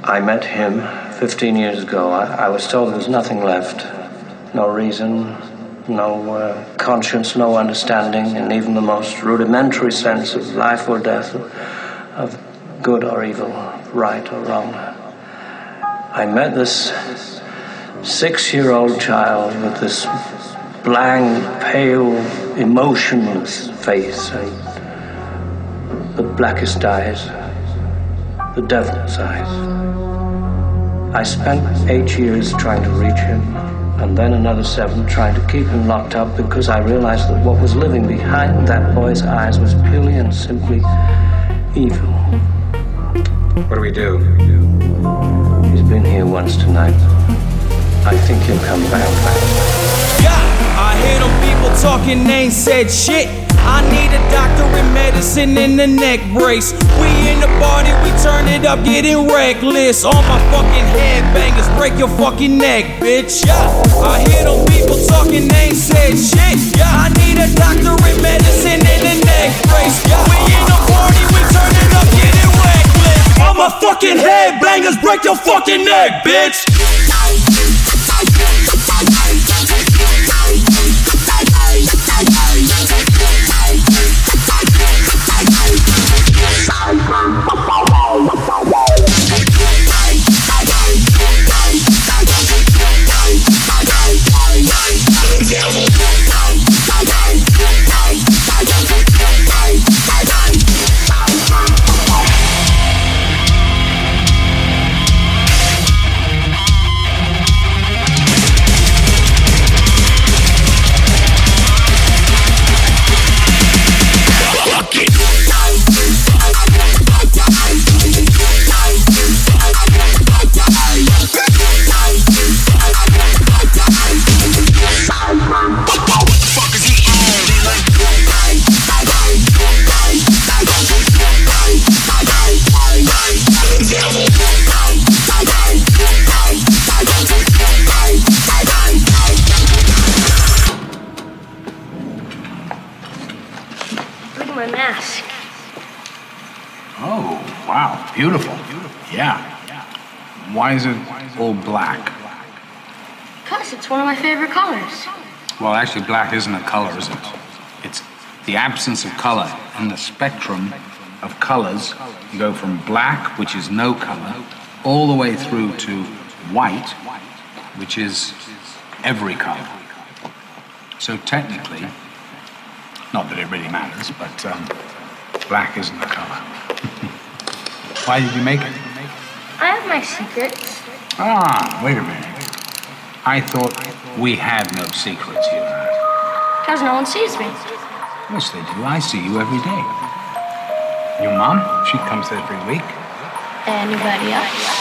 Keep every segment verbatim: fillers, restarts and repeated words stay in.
I met him fifteen years ago. I, I was told there was nothing left. No reason, no uh, conscience, no understanding, and even the most rudimentary sense of life or death, of good or evil, right or wrong. I met this six-year-old child with this blank, pale, emotionless face and the blackest eyes, the devil's eyes. I spent eight years trying to reach him, and then another seven trying to keep him locked up because I realized that what was living behind that boy's eyes was purely and simply evil. What do we do? He's been here once tonight. I think he'll come back. Yeah, I hear them people talking, they ain't said shit. I need a doctor in medicine and a neck brace. We in the party, we turn it up, getting reckless. All my fucking headbangers, break your fucking neck, bitch. Yeah, I hear them people talking, they ain't said shit. Yeah, I need a doctor in medicine and a neck brace. Yeah, we in the party, we turn it up, getting reckless. All my fucking headbangers, break your fucking neck, bitch. Beautiful. Yeah. Why is it all black? Because it's one of my favorite colors. Well, actually, black isn't a color, is it? It's the absence of color. In the spectrum of colors, you go from black, which is no color, all the way through to white, which is every color. So technically, not that it really matters, but um, black isn't a color. Why did you make it? I have my secrets. Ah, wait a minute. I thought we had no secrets, you and I. Because no one sees me. Yes, they do. I see you every day. Your mom? She comes every week. Anybody else?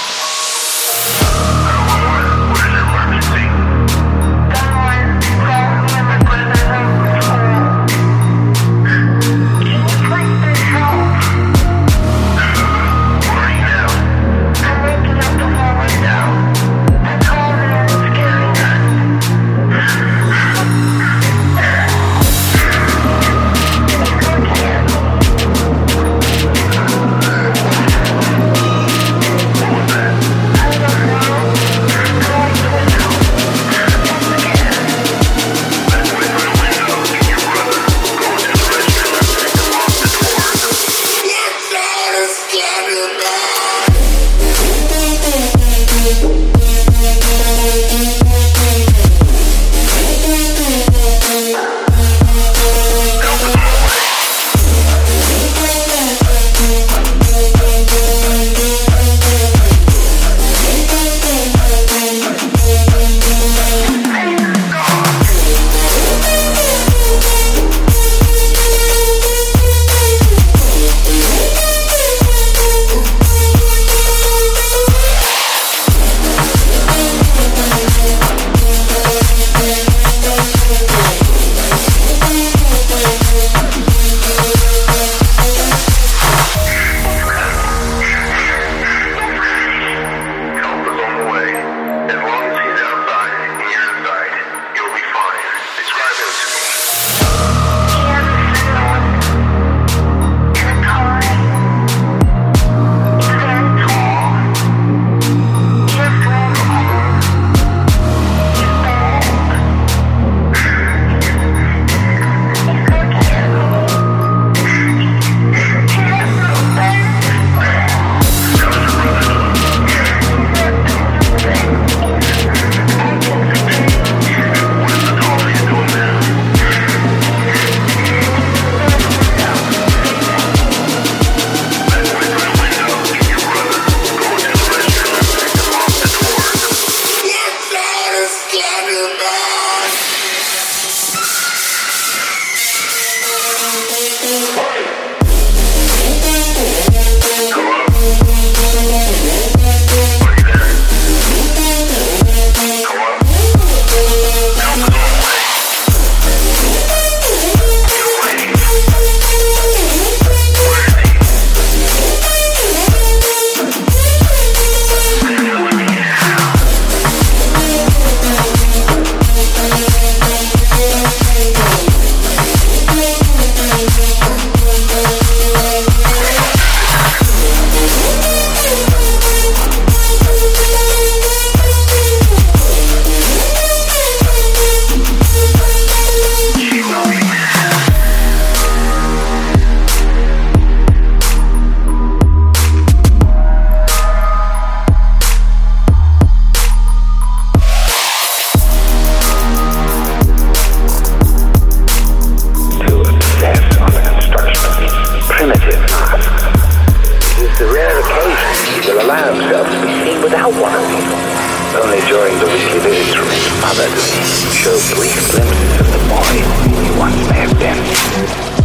allow himself to be seen without one of these. Only during the weekly visits from his mother does he show brief glimpses of the boy he once may have been.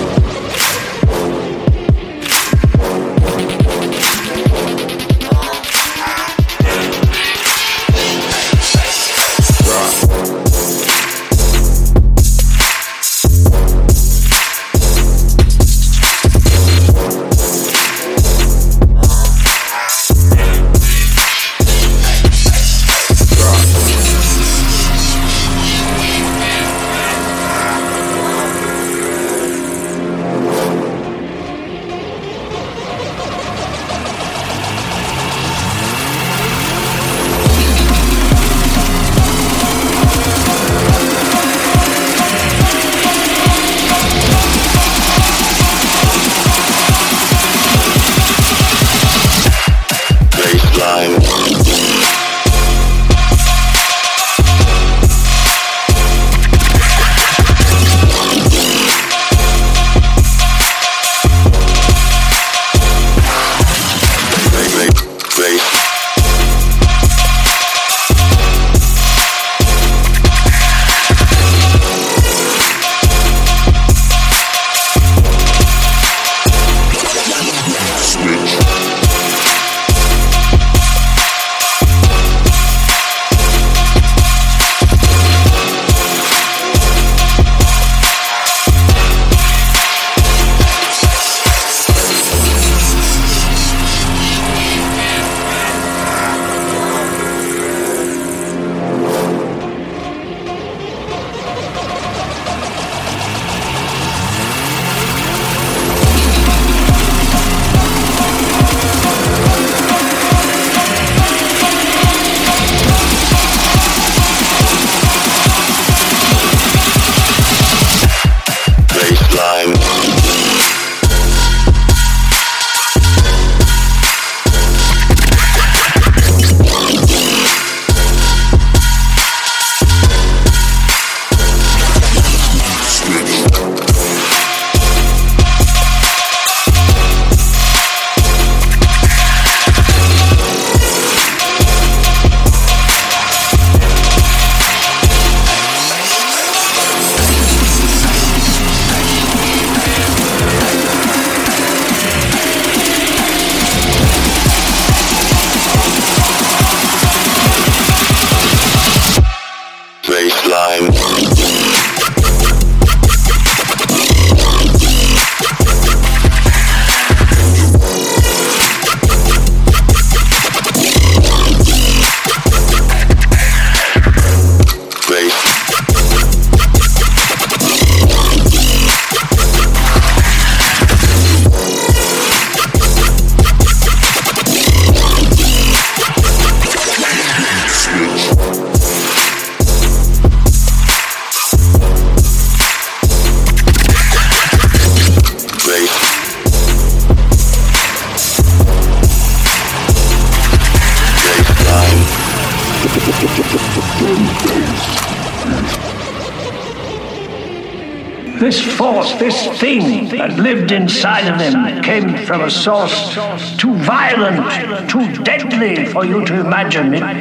This force, this thing that lived inside of him came from a source too violent, too deadly for you to imagine. It,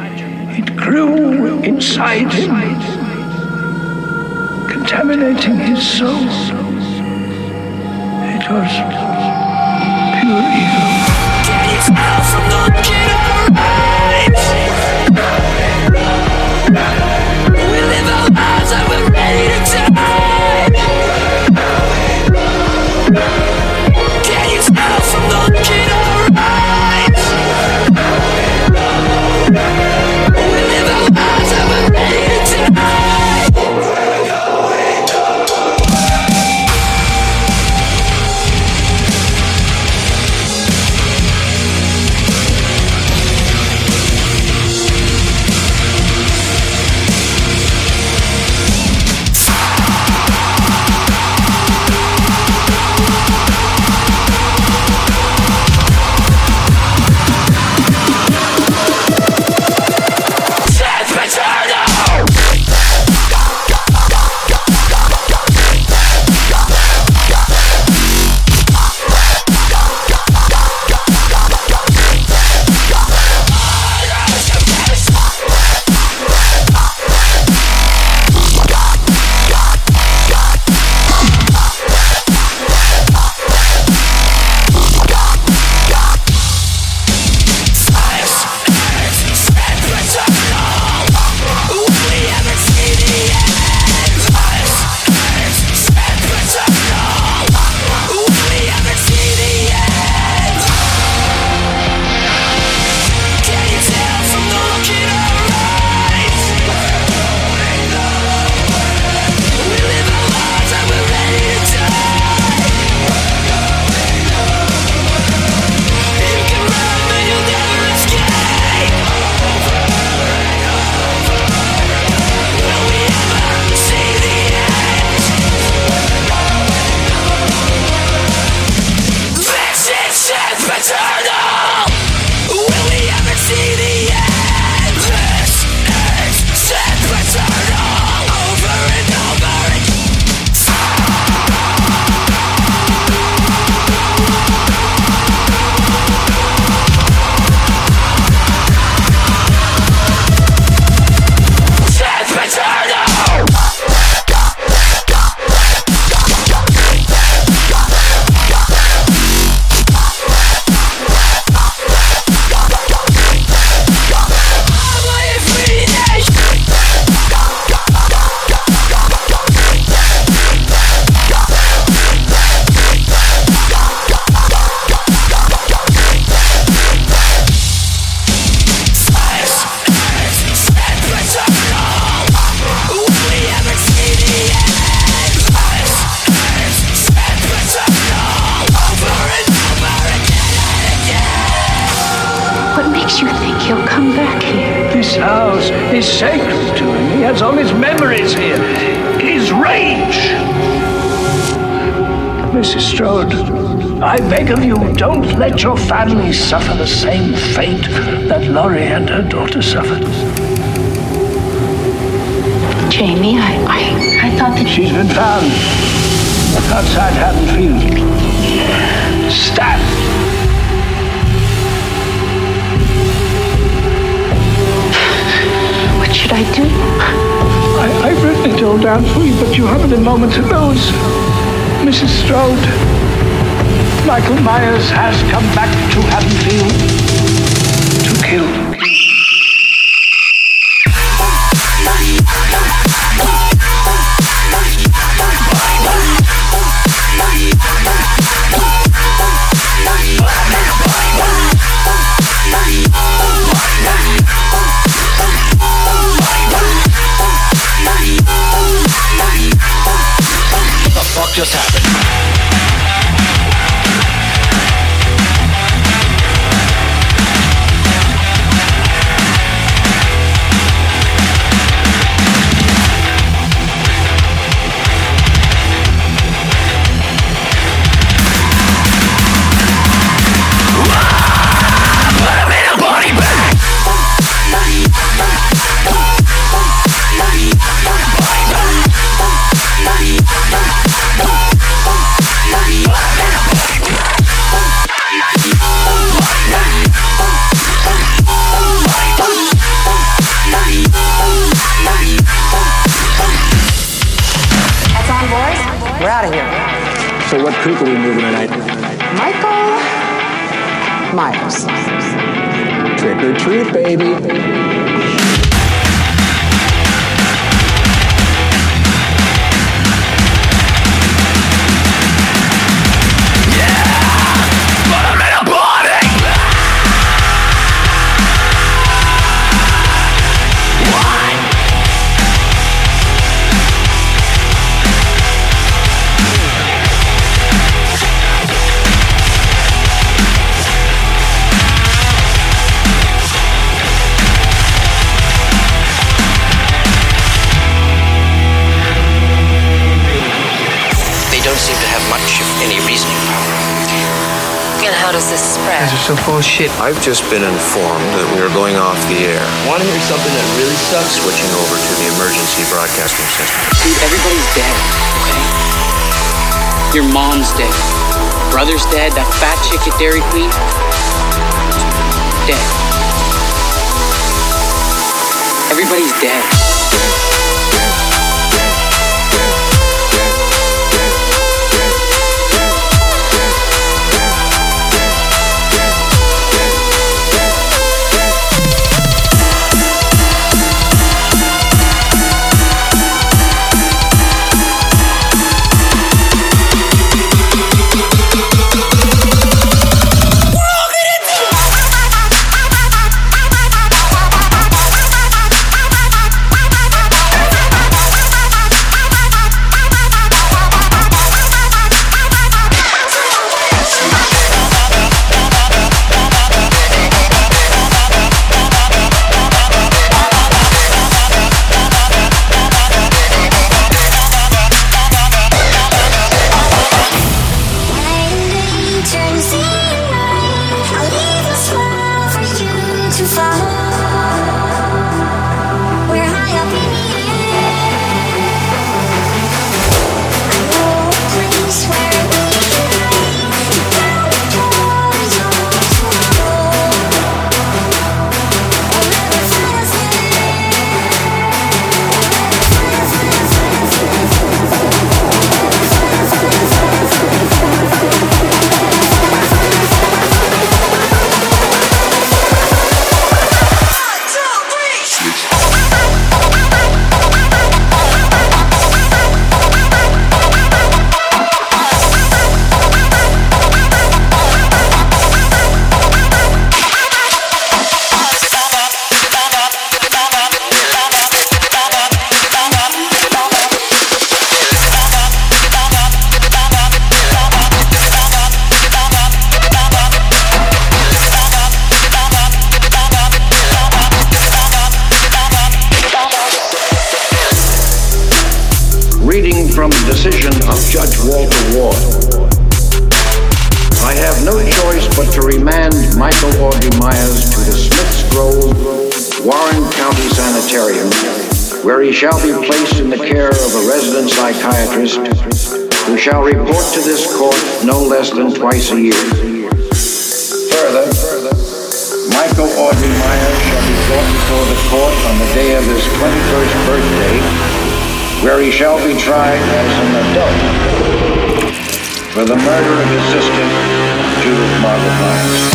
it grew inside him, contaminating his soul. It was pure evil. Can you smell from the killer minds? We live our lives and we're ready to die. Can you smell from the killer minds? We live our lives and we're ready to die. makes you think he'll come back here? This house is sacred to him. He has all his memories here. His rage. Missus Strode, I beg of you, don't let your family suffer the same fate that Laurie and her daughter suffered. Jamie, I, I, I thought that... She's been found outside Haddonfield. Stabbed. What should I do? I, I've written it all down for you, but you haven't a moment to lose. Missus Strode, Michael Myers has come back to Haddonfield to kill. What just happened? We're out of here. So what creek are we moving tonight? Michael Myers. Trick or treat, baby. How does this spread? Guys are so full of shit. I've just been informed that we are going off the air. Want to hear something that really sucks? Switching over to the emergency broadcasting system. Dude, everybody's dead, okay? Your mom's dead. Brother's dead. That fat chick at Dairy Queen, dead. Everybody's dead. Judge Walter Ward. I have no choice but to remand Michael Audrey Myers to the Smiths Grove, Warren County Sanitarium, where he shall be placed in the care of a resident psychiatrist who shall report to this court no less than twice a year. Further, Michael Audrey Myers shall be brought before the court on the day of his twenty-first birthday, where he shall be tried as an adult for the murder of his sister, Judith Margaret Myers.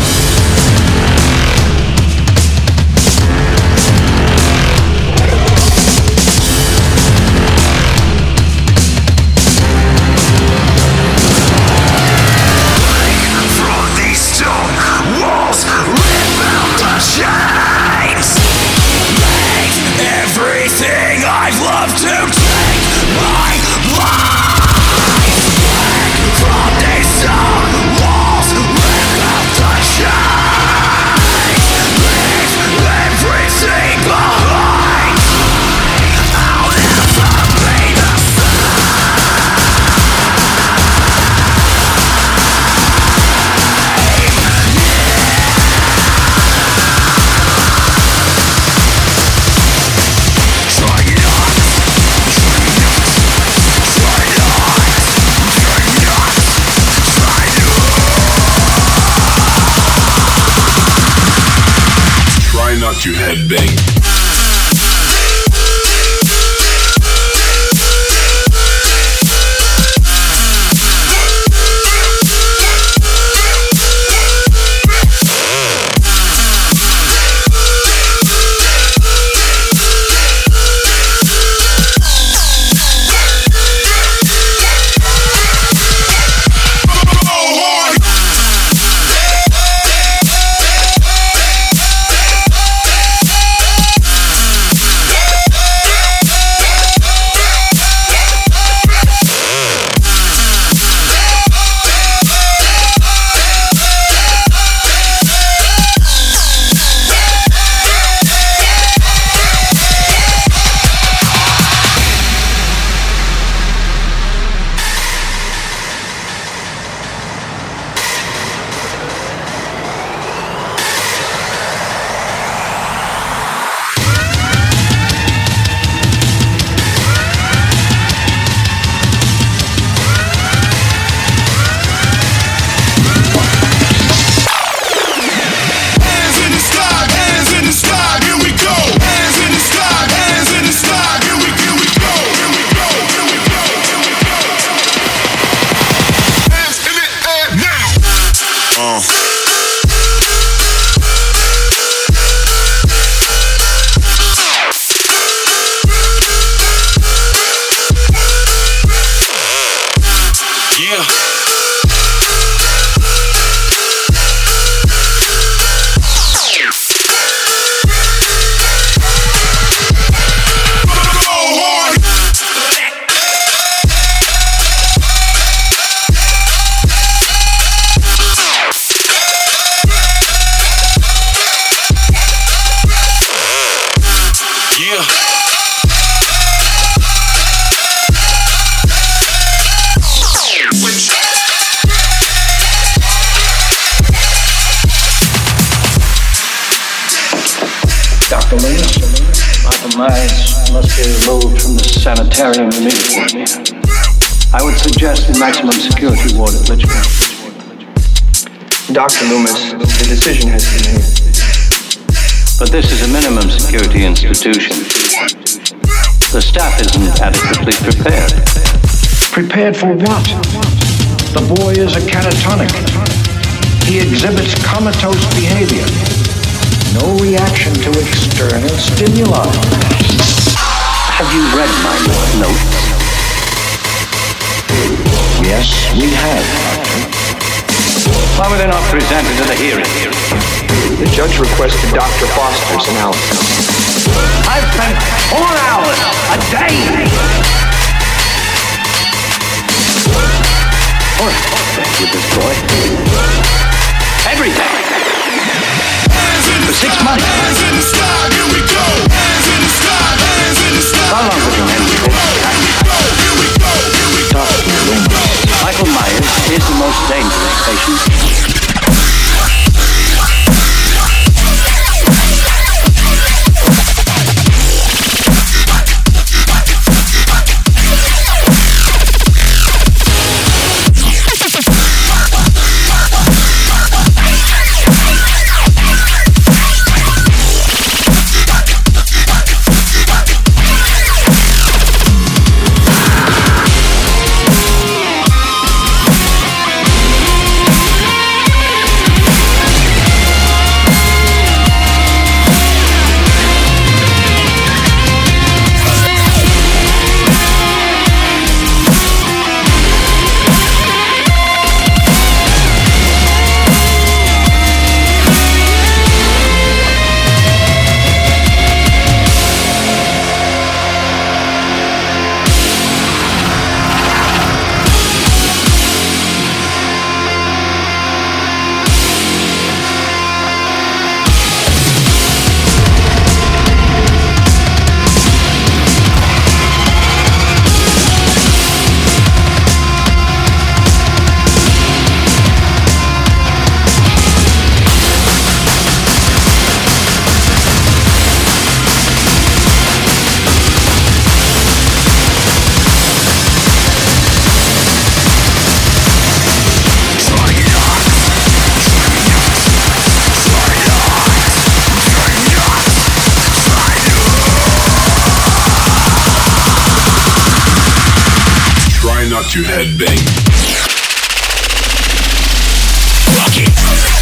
Everything I've loved to take my life from these stone walls, rip out the chains, leave everything behind. I'll never be the not to headbang. Doctor Loomis, Michael Myers must be removed from the sanitarium immediately. I would suggest the maximum security ward at Richmond. Doctor Loomis, the decision has been made. But this is a minimum security institution. The staff isn't adequately prepared. Prepared for what? The boy is a catatonic. He exhibits comatose behavior. No reaction to external stimuli. Have you read my notes? Yes, we have. Why were they not presented at the hearing? The judge requested Doctor Foster's analysis. I've spent four hours a day. What with this boy? Everything. For six months. How long have you been? Doctor Loomis. not you headbang? Rock it.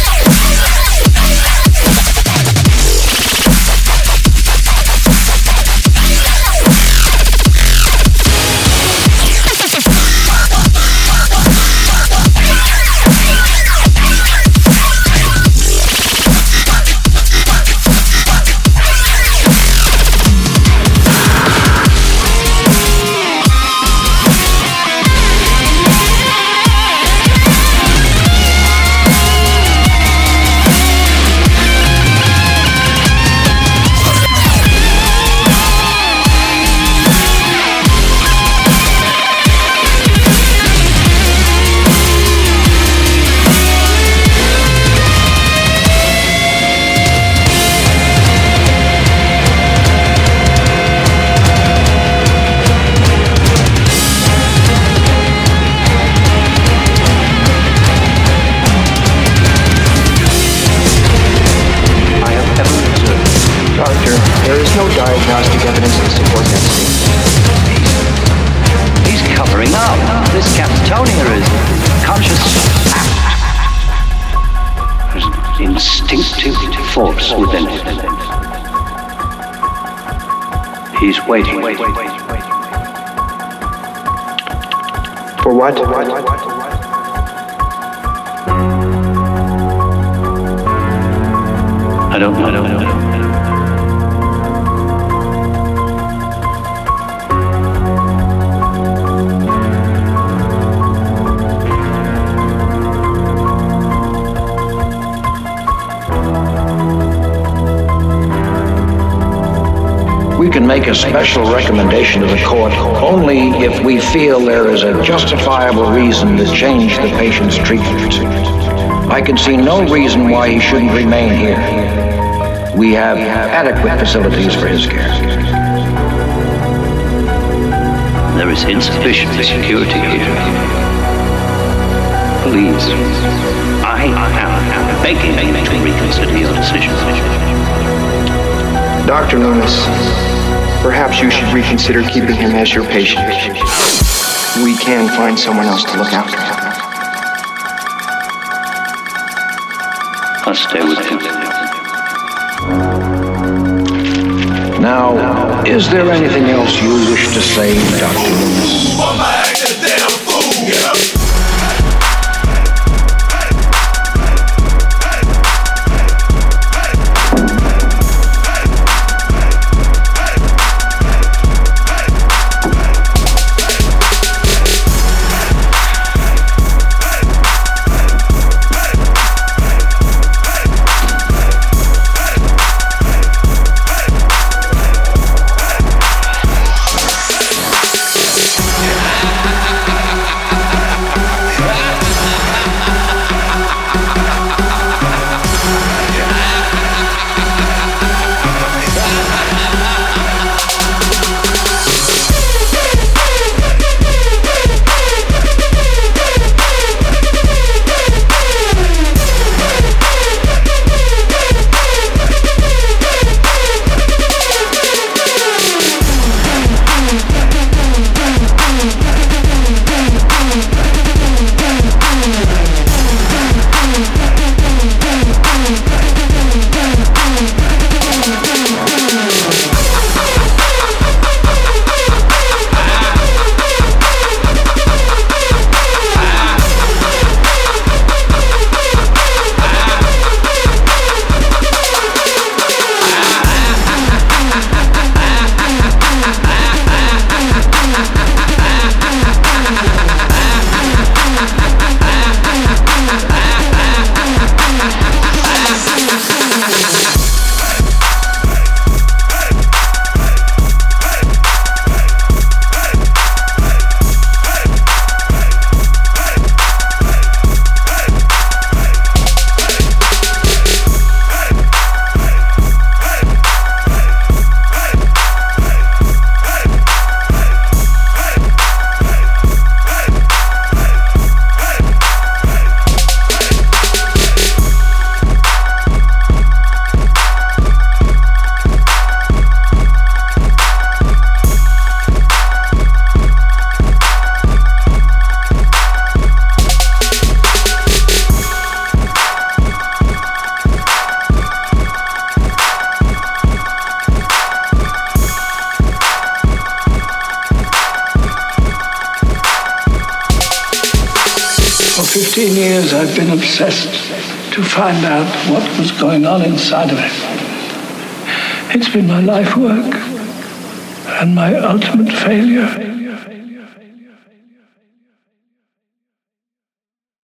Diagnostic evidence to support that statement. He's covering up. This Capitonia is conscious. There's an instinctive force within it. He's waiting. For what? I don't know. I don't know. We can make a special recommendation to the court only if we feel there is a justifiable reason to change the patient's treatment. I can see no reason why he shouldn't remain here. We have adequate facilities for his care. There is insufficient security here. Please, I am begging you to reconsider your decision. Doctor Loomis, perhaps you should reconsider keeping him as your patient. We can find someone else to look after him. I'll stay with you. Now, is there anything else you wish to say, Doctor Loomis? fifteen years I've been obsessed to find out what was going on inside of him. It's been my life work and my ultimate failure.